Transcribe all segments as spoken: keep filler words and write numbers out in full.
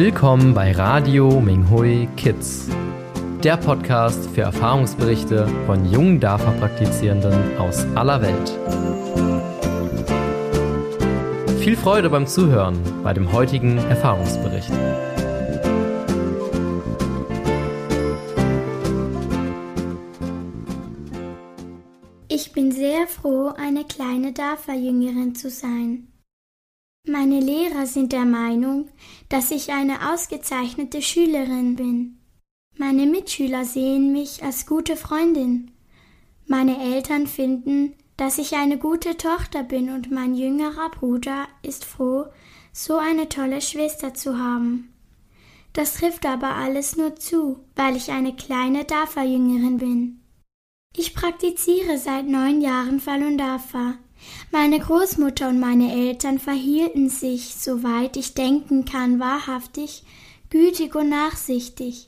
Willkommen bei Radio Minghui Kids, der Podcast für Erfahrungsberichte von jungen DAFA-Praktizierenden aus aller Welt. Viel Freude beim Zuhören bei dem heutigen Erfahrungsbericht. Ich bin sehr froh, eine kleine DAFA-Jüngerin zu sein. Meine Lehrer sind der Meinung, dass ich eine ausgezeichnete Schülerin bin. Meine Mitschüler sehen mich als gute Freundin. Meine Eltern finden, dass ich eine gute Tochter bin und mein jüngerer Bruder ist froh, so eine tolle Schwester zu haben. Das trifft aber alles nur zu, weil ich eine kleine DAFA-Jüngerin bin. Ich praktiziere seit neun Jahren Falun Dafa. Meine Großmutter und meine Eltern verhielten sich, soweit ich denken kann, wahrhaftig, gütig und nachsichtig.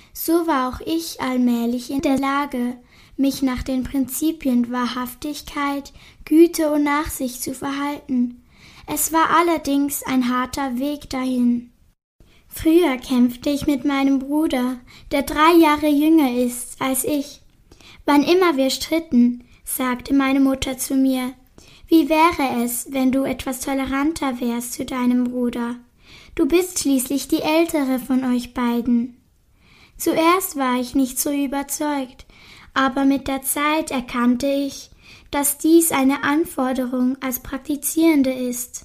So war auch ich allmählich in der Lage, mich nach den Prinzipien Wahrhaftigkeit, Güte und Nachsicht zu verhalten. Es war allerdings ein harter Weg dahin. Früher kämpfte ich mit meinem Bruder, der drei Jahre jünger ist als ich. Wann immer wir stritten, sagte meine Mutter zu mir: Wie wäre es, wenn du etwas toleranter wärst zu deinem Bruder? Du bist schließlich die ältere von euch beiden. Zuerst war ich nicht so überzeugt, aber mit der Zeit erkannte ich, dass dies eine Anforderung als Praktizierende ist.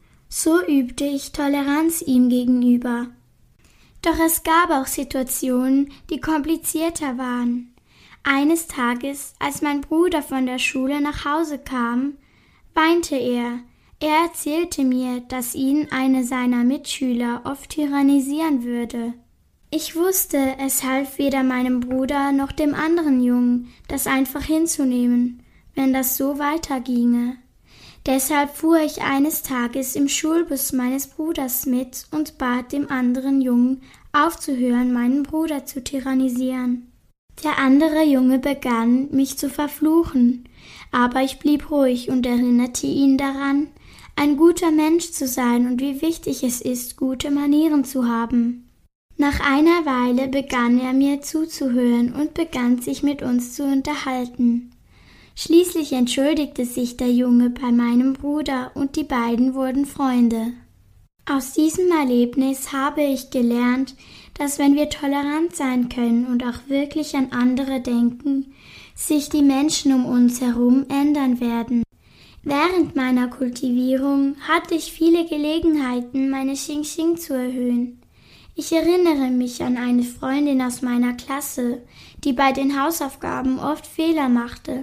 So übte ich Toleranz ihm gegenüber. Doch es gab auch Situationen, die komplizierter waren. Eines Tages, als mein Bruder von der Schule nach Hause kam, weinte er. Er erzählte mir, dass ihn eine seiner Mitschüler oft tyrannisieren würde. Ich wusste, es half weder meinem Bruder noch dem anderen Jungen, das einfach hinzunehmen, wenn das so weiterginge. Deshalb fuhr ich eines Tages im Schulbus meines Bruders mit und bat dem anderen Jungen, aufzuhören, meinen Bruder zu tyrannisieren. Der andere Junge begann, mich zu verfluchen, aber ich blieb ruhig und erinnerte ihn daran, ein guter Mensch zu sein und wie wichtig es ist, gute Manieren zu haben. Nach einer Weile begann er mir zuzuhören und begann sich mit uns zu unterhalten. Schließlich entschuldigte sich der Junge bei meinem Bruder und die beiden wurden Freunde. Aus diesem Erlebnis habe ich gelernt, dass wenn wir tolerant sein können und auch wirklich an andere denken, sich die Menschen um uns herum ändern werden. Während meiner Kultivierung hatte ich viele Gelegenheiten, meine Xing-Xing zu erhöhen. Ich erinnere mich an eine Freundin aus meiner Klasse, die bei den Hausaufgaben oft Fehler machte.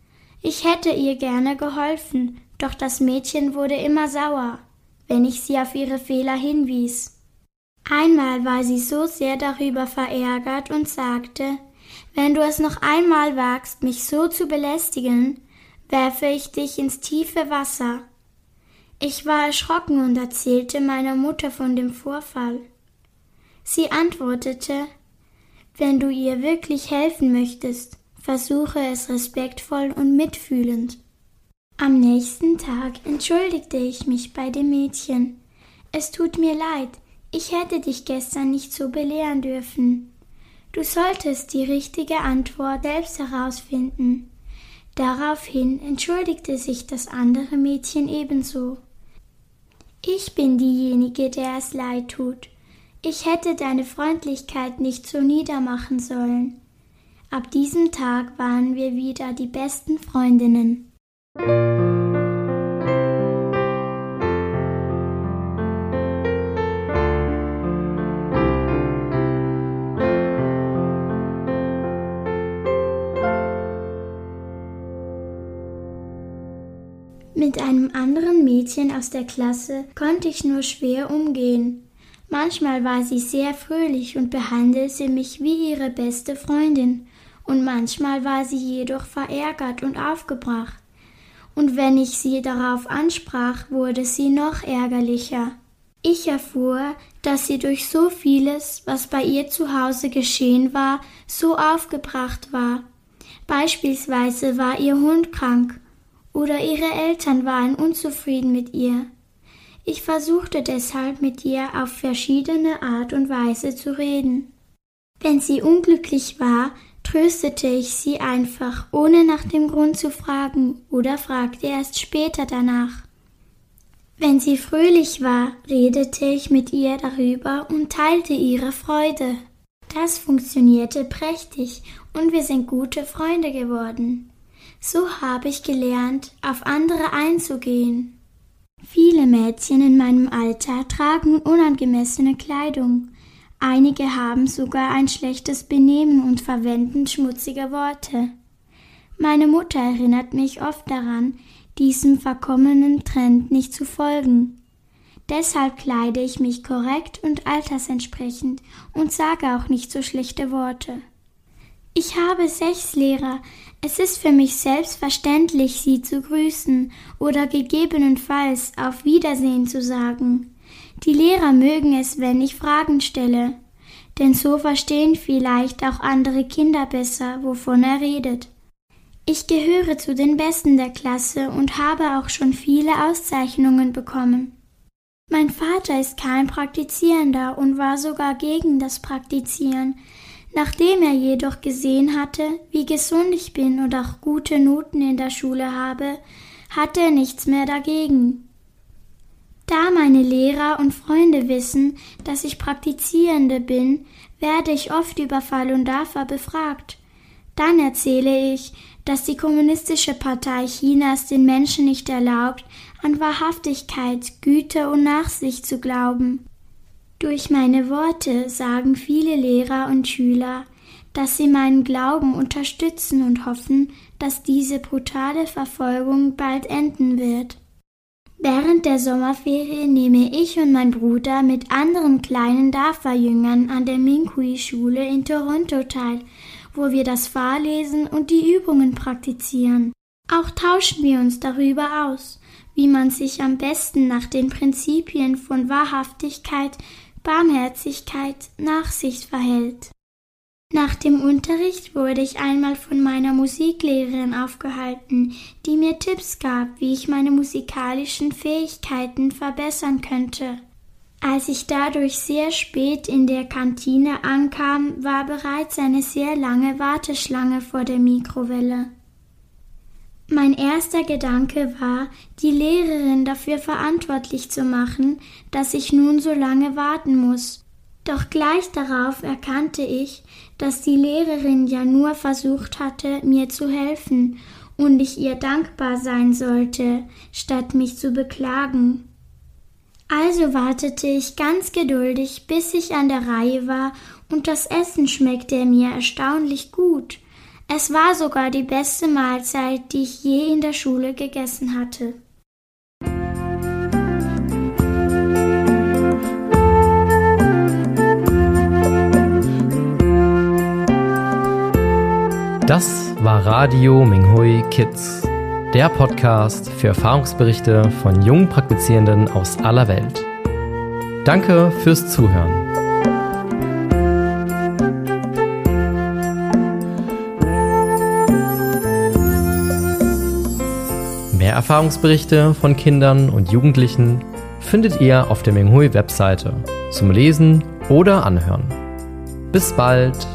Ich hätte ihr gerne geholfen, doch das Mädchen wurde immer sauer, wenn ich sie auf ihre Fehler hinwies. Einmal war sie so sehr darüber verärgert und sagte: Wenn du es noch einmal wagst, mich so zu belästigen, werfe ich dich ins tiefe Wasser. Ich war erschrocken und erzählte meiner Mutter von dem Vorfall. Sie antwortete: Wenn du ihr wirklich helfen möchtest, versuche es respektvoll und mitfühlend. Am nächsten Tag entschuldigte ich mich bei dem Mädchen. Es tut mir leid, ich hätte dich gestern nicht so belehren dürfen. Du solltest die richtige Antwort selbst herausfinden. Daraufhin entschuldigte sich das andere Mädchen ebenso. Ich bin diejenige, der es leid tut. Ich hätte deine Freundlichkeit nicht so niedermachen sollen. Ab diesem Tag waren wir wieder die besten Freundinnen. Mit einem anderen Mädchen aus der Klasse konnte ich nur schwer umgehen. Manchmal war sie sehr fröhlich und behandelte mich wie ihre beste Freundin, und manchmal war sie jedoch verärgert und aufgebracht. Und wenn ich sie darauf ansprach, wurde sie noch ärgerlicher. Ich erfuhr, dass sie durch so vieles, was bei ihr zu Hause geschehen war, so aufgebracht war. Beispielsweise war ihr Hund krank oder ihre Eltern waren unzufrieden mit ihr. Ich versuchte deshalb mit ihr auf verschiedene Art und Weise zu reden. Wenn sie unglücklich war, tröstete ich sie einfach, ohne nach dem Grund zu fragen oder fragte erst später danach. Wenn sie fröhlich war, redete ich mit ihr darüber und teilte ihre Freude. Das funktionierte prächtig und wir sind gute Freunde geworden. So habe ich gelernt, auf andere einzugehen. Viele Mädchen in meinem Alter tragen unangemessene Kleidung. Einige haben sogar ein schlechtes Benehmen und verwenden schmutzige Worte. Meine Mutter erinnert mich oft daran, diesem verkommenen Trend nicht zu folgen. Deshalb kleide ich mich korrekt und altersentsprechend und sage auch nicht so schlechte Worte. Ich habe sechs Lehrer. Es ist für mich selbstverständlich, sie zu grüßen oder gegebenenfalls auf Wiedersehen zu sagen. Die Lehrer mögen es, wenn ich Fragen stelle, denn so verstehen vielleicht auch andere Kinder besser, wovon er redet. Ich gehöre zu den Besten der Klasse und habe auch schon viele Auszeichnungen bekommen. Mein Vater ist kein Praktizierender und war sogar gegen das Praktizieren. Nachdem er jedoch gesehen hatte, wie gesund ich bin und auch gute Noten in der Schule habe, hatte er nichts mehr dagegen. Da meine Lehrer und Freunde wissen, dass ich Praktizierende bin, werde ich oft über Falun Dafa befragt. Dann erzähle ich, dass die Kommunistische Partei Chinas den Menschen nicht erlaubt, an Wahrhaftigkeit, Güte und Nachsicht zu glauben. Durch meine Worte sagen viele Lehrer und Schüler, dass sie meinen Glauben unterstützen und hoffen, dass diese brutale Verfolgung bald enden wird. Während der Sommerferien nehme ich und mein Bruder mit anderen kleinen Dafa-Jüngern an der Minghui-Schule in Toronto teil, wo wir das Fahrlesen und die Übungen praktizieren. Auch tauschen wir uns darüber aus, wie man sich am besten nach den Prinzipien von Wahrhaftigkeit, Barmherzigkeit, Nachsicht verhält. Nach dem Unterricht wurde ich einmal von meiner Musiklehrerin aufgehalten, die mir Tipps gab, wie ich meine musikalischen Fähigkeiten verbessern könnte. Als ich dadurch sehr spät in der Kantine ankam, war bereits eine sehr lange Warteschlange vor der Mikrowelle. Mein erster Gedanke war, die Lehrerin dafür verantwortlich zu machen, dass ich nun so lange warten muss. Doch gleich darauf erkannte ich, dass die Lehrerin ja nur versucht hatte, mir zu helfen und ich ihr dankbar sein sollte, statt mich zu beklagen. Also wartete ich ganz geduldig, bis ich an der Reihe war, und das Essen schmeckte mir erstaunlich gut. Es war sogar die beste Mahlzeit, die ich je in der Schule gegessen hatte. Das war Radio Minghui Kids, der Podcast für Erfahrungsberichte von jungen Praktizierenden aus aller Welt. Danke fürs Zuhören. Mehr Erfahrungsberichte von Kindern und Jugendlichen findet ihr auf der Minghui-Webseite zum Lesen oder Anhören. Bis bald!